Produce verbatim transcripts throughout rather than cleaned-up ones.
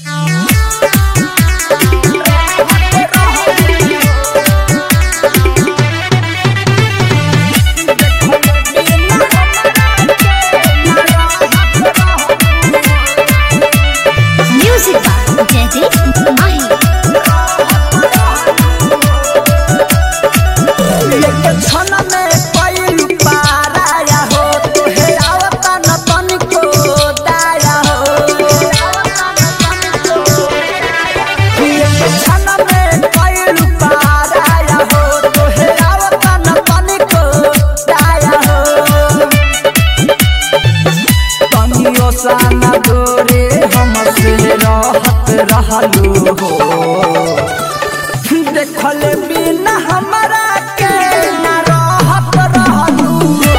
साना तोरे हमसे रहत रहलू हो देखल बिना हमरा के ना रहत रहलू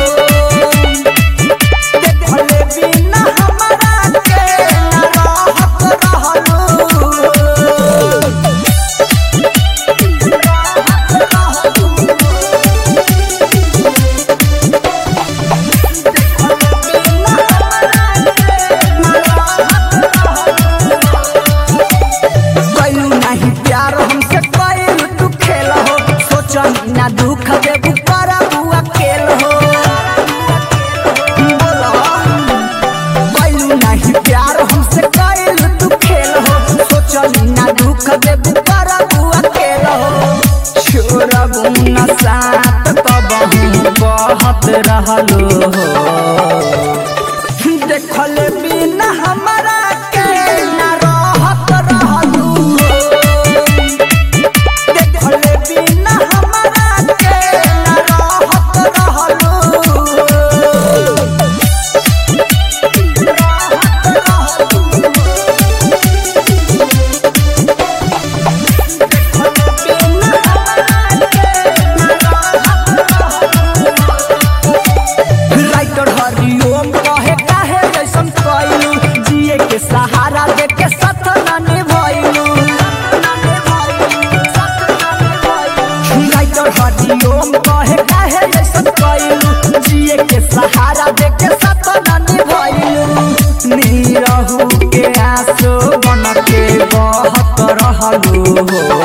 देखल बिना हमरा के ना रहत रहलू ना दुख देबू करबू अकेल हो कैलू नहीं प्यार हमसे कैल तू खेल हो सोचली ना दुख देबू करबू अकेल हो छोड़बू न साथ कबहू बहत रहलो हो देखल बिना हमरा के ना रहत रहलू देखल बिना सहारा देके साथ ना निभाइलू राइटर हरिओम कहे काहे ऐसन कइलू जिए के सहारा देके साथ ना निभाइलू नीरहू के आंसू बन के बहत रहलू हो